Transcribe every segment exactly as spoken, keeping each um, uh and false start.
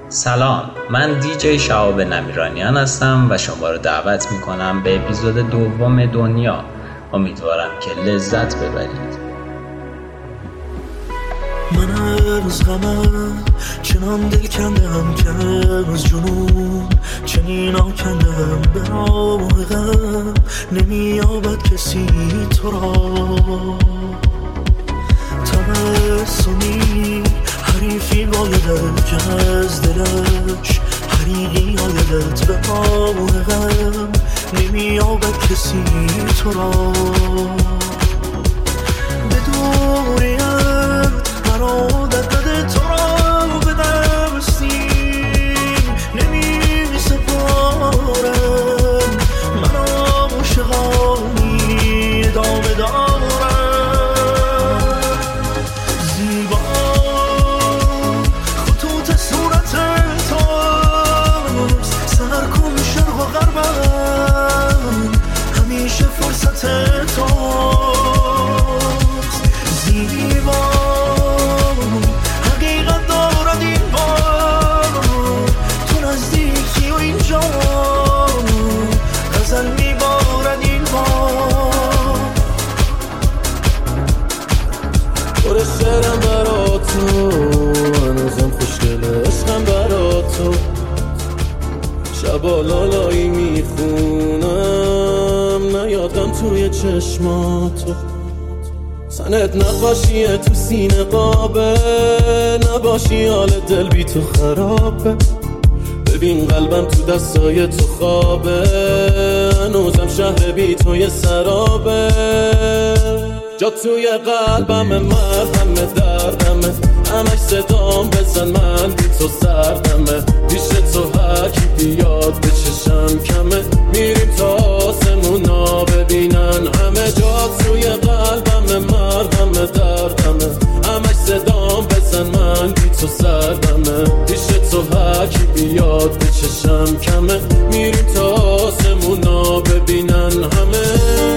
سلام، من دیجی شهاب نمیرانیان هستم و شما رو دعوت میکنم به اپیزود دوم دنیا. امیدوارم که لذت ببرید. من از غمم چنان دل کندم که از جنون چنین آکندم به راه غم نمیابد کسی تو را. تبسمی حریفی بایدد که از دلش حریقی آیدد به راه غم نمیابد کسی تو را. به دوریت مرا در قد تو را به دستی نمی سپارم. من عاشقانی ادامه دارم. زیبا خطوط صورت توست، سر کن شرق و غربم همیشه فرصت توست. زیبا حقیقت دارد این بار، تو نزدیکی و اینجا غزل میبارد این بار. پر شعرم برا تو، هنوزم خوشگله عشقم برا تو. شبا لالایی میخونم نیادم توی چشماتو. سنت نقاشیه تو سینه قابه، نباشی حال دل بی تو خرابه. ببین قلبم تو دستای تو خوابه، هنوزم شهر بی توی سرابه. جا توی قلبم مردم دردمه، همش صدام بزن من بی تو سردمه. پیش تو هر کی بیاد به چشم کمه، میریم تا آسمونا ببینن همه. جا توی قلبم مردم دردمه، همش صدام بزن من بی تو سردمه. پیش تو هر کی بیاد به چشم کمه، میریم تا آسمونا ببینن همه.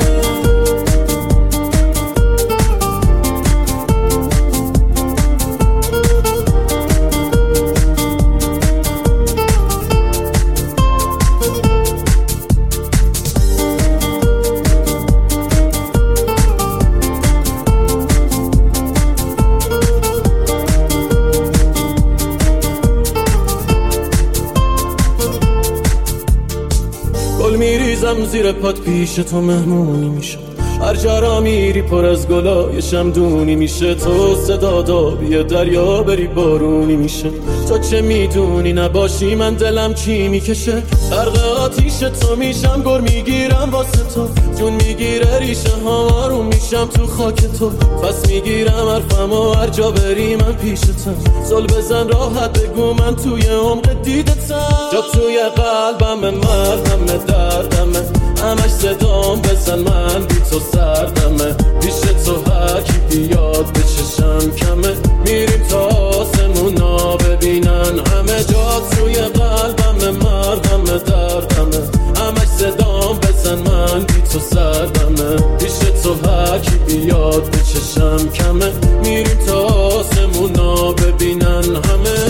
میریزم زیر پات پیش تو مهمونی میشم، هر جا میری پر از گلای شمدونی میشه. تو صدا دابی دریا بری بارونی میشه. تو چه میدونی نباشی من دلم چی میکشه. غرق آتیش تو میشم، گر میگیرم واسه تو. جون میگیره ریشه ها آروم میشم تو خاک تو. پس میگیرم حرفم و هر جا بری من پیشتم. زل بزن راحت بگو من توی عمق دیدتم. جا توی قلبم مردم دردمه، همش صدام بزن من بی تو سردمه. پیش تو هر کی بیاد به چشم کمه، میریم تا آسمونا ببینن همه. جا توی قلبم مردم دردمه، همش صدام بزن من بی تو سردمه. پیش تو هر کی بیاد به چشم کمه، میریم تا آسمونا ببینن همه.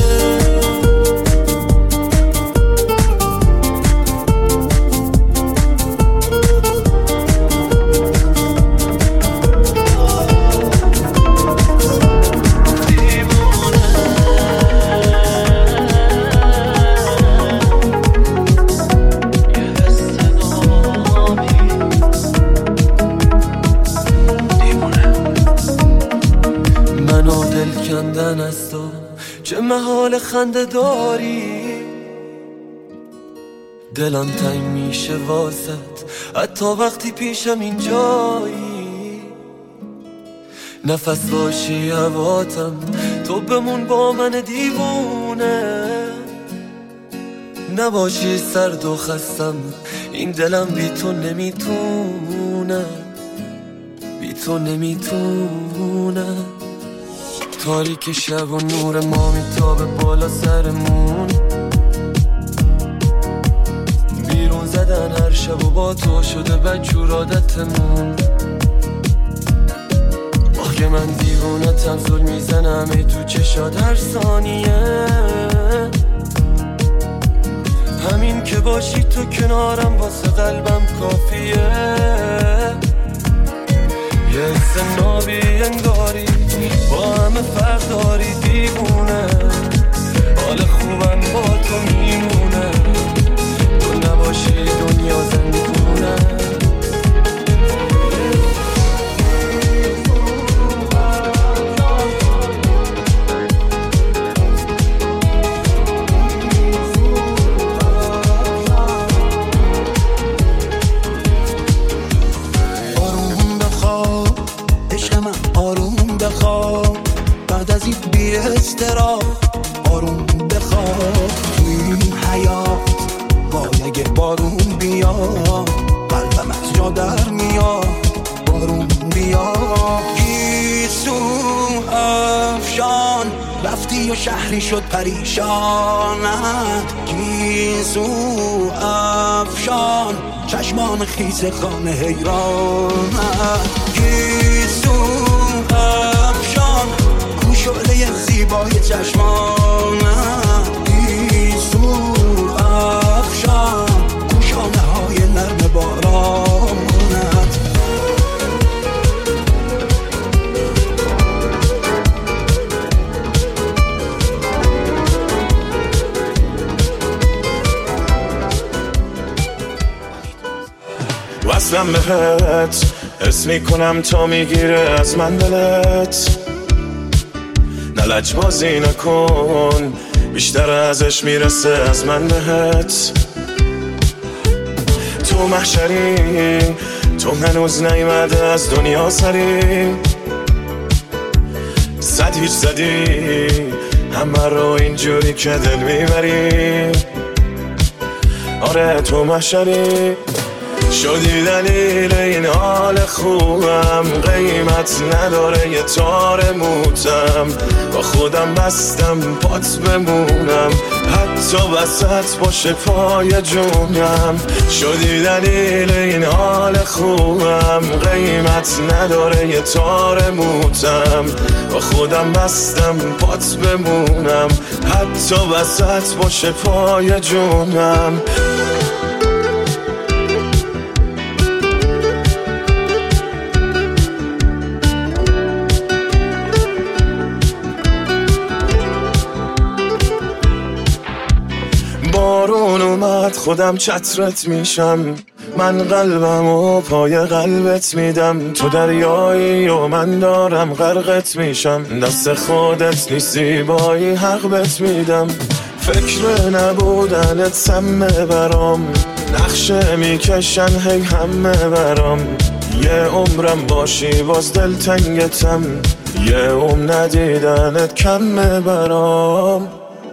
کندن از تو چه محال خنده داری، دلم تنگ میشه واسط حتی وقتی پیشم اینجایی. نفس باشی هواتم، تو بمون با من دیوونه. نباشی سرد و خستم، این دلم بی تو نمیتونه، بی تو نمیتونه. تاریک شب و نور ما میتابه بالا سرمون، بیرون زدن هر شب و با تو شده بدجور عادتمون. آخ که من دیوونتم، زل میزنم ای تو چشات هر ثانیه. همین که باشی تو کنارم واسه قلبم کافیه. یه حس نابی انگاری با همه فرق داری دیوونه، حال خوبم با تو میمونه، تو نباشی دنیا زندونه. آروم بخواب عشق من، آروم بخواب بعد از این بی استراب، آروم بخواب توی این حیات. وای اگه بارون بیا قلبم از جا در میاد، بارون بیا. گیسو افشان رفتی و شهری شد پریشانت، گیسو افشان چشمان خیس خانه حیرانت، گیسو افشان کو شعله زیبای چشمانت، گیسو افشان کو شانه های نرم بارانت. وصلم بهت حس میکنم تا میگیره از من دلت، نه لجبازی نکن بیشتر ازش میرسه از من بهت. تو محشری تو هنوز نیومده از دنیا سری، صد هیچ زدی همه رو اینجوری که دل میبری. آره تو محشری شدی دلیل این حال خوبم، قیمت نداره یه تار موتم، با خودم بستم پات بمونم حتی وسط باشه پای جونم. شدی دلیل این حال خوبم، قیمت نداره یه تار موتم، با خودم بستم پات بمونم حتی وسط باشه پای جونم. بارون اومد خودم چترت میشم، من قلبم و پای قلبت میدم، تو دریایی و من دارم غرقت میشم، دست خودت نیستی بایی حق بت میدم. فکر نبودنت سمه برام، نقشه میکشن هی همه برام، یه عمرم باشی باز دل تنگتم، یه عمر ندیدنت کمه برام.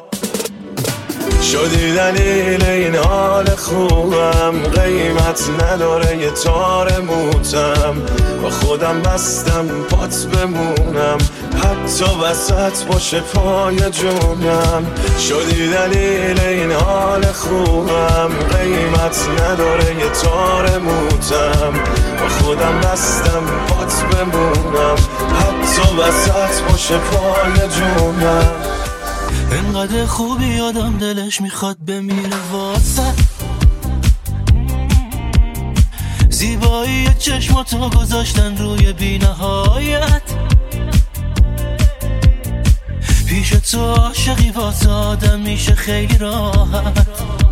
شدی دلیل این حال خوبم، قیمت نداره یه تار موتم، با خودم بستم پات بمونم حتی وسط باشه پای جونم. شدی دلیل این حال خوبم، قیمت نداره یه تار موتم، با خودم بستم پات بمونم حتی وسط باشه پای جونم. انقدر خوبی آدم دلش میخواد بمیره واسه زیبایی چشماتو گذاشتن روی بی نهایت. پیش تو عاشقی واسه آدم میشه خیلی راحت،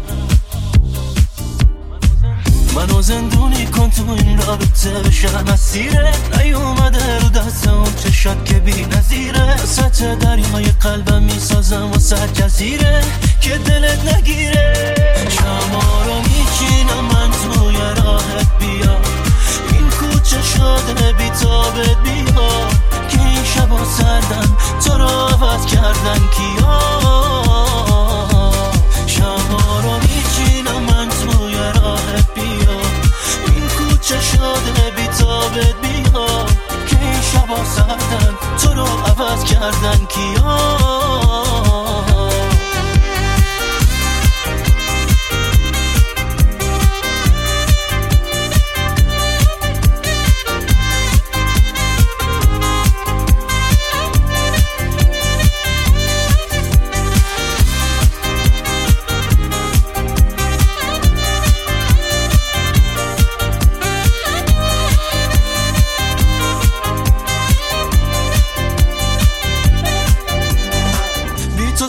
منو زندونی کن تو این رابطه بشم اسیره، نیومده رو دست اون چشات که بی نظیره، سطح دریای قلبم میسازم و سر جزیره که دلت نگیره. شما رو میچینم من توی راهت بیا، این کوچه شده بی تابت بیا، که این شبا سردن تو رو عوض کردن کیا. شما رو میچینم من توی راهت بیا، این کوچه شده بی تابت بیا، که این شبا سردن تو رو عوض کردن کیا.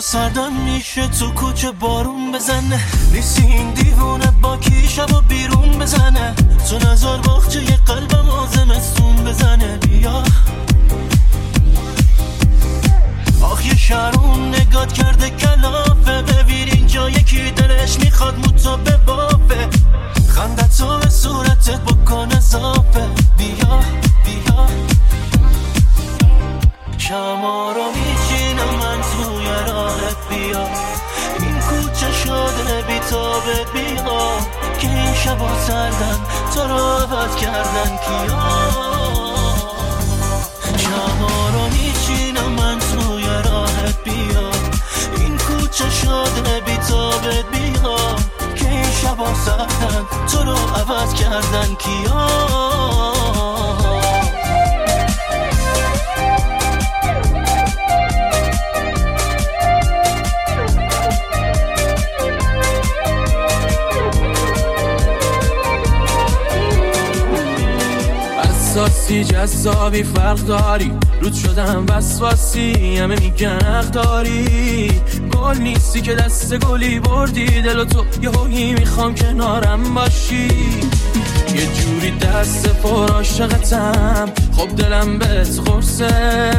سردم میشه تو کوچه بارون بزنه، نیستی این دیوونه با کی شبا بیرون بزنه، تو نظر باخچه یه قلبم آزمستون بزنه. بیا آخ یه شهرون نگات کرده کلافه، ببین اینجا یکی دلش میخواد موتو به بافه، خندتو به صورتت بکن اضافه. بیا بیا شما رو میچینم من توی راهت، بیا این کوچه شده بی تابه، بیا که این شبا سردن تو رو عوض کردن کیا. شما رو میچینم من توی راهت، بیا این کوچه شده بی تابه، بیا که این شبا سردن تو رو عوض کردن کیا. وسواسی جذابی فرق داری، رود شدم وسواسی همه میگن حق داری، گل نیستی که دست گلی بردی دل و تو یه هویی میخوام کنارم باشی، یه جوری دست پر عاشقتم خب دلم بهت خورسه،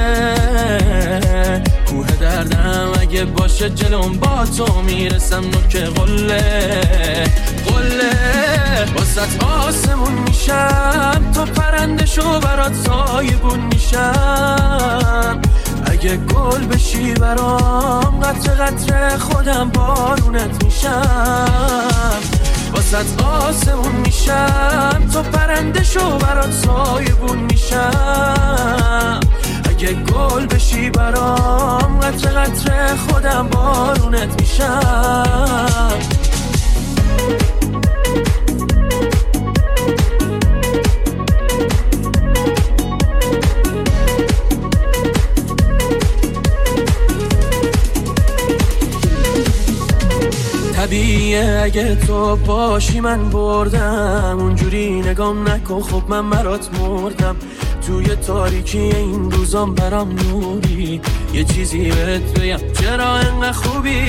کوه دردم اگه باشه جلوم با تو میرسم نوک قله قله، واسط آسمون میشم تو پرنده شو برات سایبون میشم، اگه گل بشی برام قطره قطره خودم بارونت میشم، واسط آسمون میشم تو پرنده شو برات سایبون میشم، اگه گل بشی برام قطره قطره خودم بارونت میشم. طبیعیه اگه تو باشی من بردم، اونجوری نگام نکن خب من برات مردم، توی تاریکی این روزام برام نوری، یه چیزی بهت بگم چرا انقدر خوبی،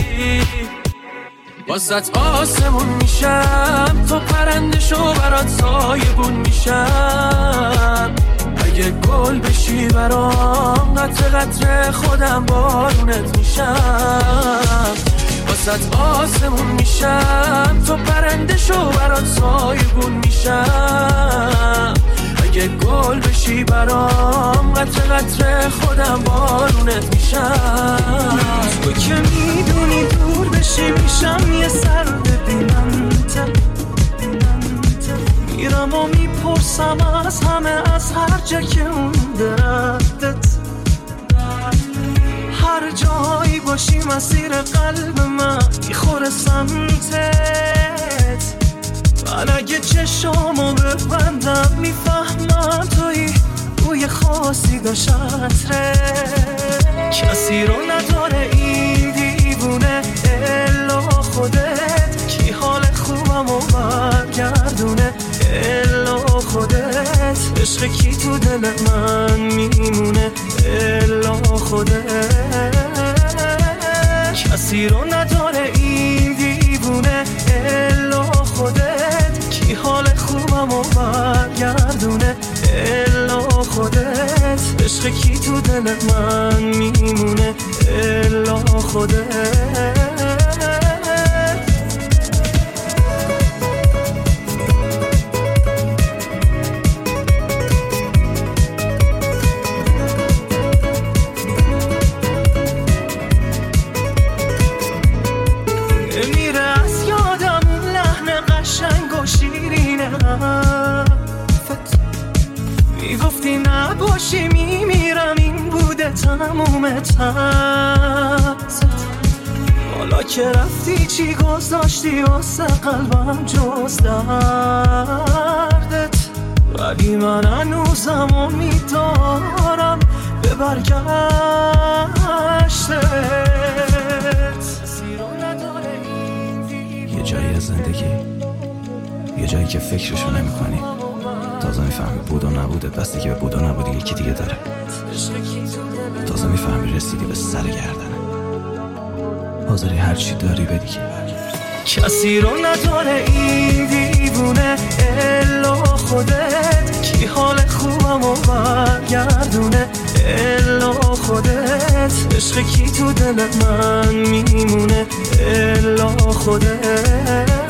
واسط آسمون میشم تو پرنده شو برات سایبون میشم، اگه گل بشی برام قطره قطره خودم بارونت میشم، واسط آسمون میشم تو پرنده شو برات سایبون میشم، اگه گل بشی برام قطره قطره خودم بارونت میشم، تو که میدونی دور بشی میشم یه سر ببینم میرم و میپرسم از همه از هر جا که اون دردت، هر جایی باشی مسیر قلب من میخوره سمتت، من اگه چشامو ببندم میفهمم توی بوی خاصی داشت عطرت، کسی رو نداره این دیوونه الا خودت، کی حال خوبم و برگردونه الا خودت، عشق کی تو دل من میمونه الا خودت، کسی رو نداره این دیوونه الا خودت، کی حال خوبم و برگردونه الا خودت، عشق کی تو دل من میمونه الا خودت. میگفتی نباشی میمیرم این بوده تموم ترست، حالا که رفتی چی گذاشتی واسه قلبم جز دردت، ولی من هنوزم امیدوارم به برگشتت. یه جایی از زندگی، یه جایی که فکرشو نمی کنی، تازه میفهمی بود و نبودت بسته که به بود و نبودی یکی دیگه داره، تازه میفهمی رسیدی به سر گردنه. حاضری هرچی داری بدی که کسی رو نداره این دیوونه الا خودت، کی حال خوبم و برگردونه الا خودت، عشق کی تو دل من میمونه الا خودت.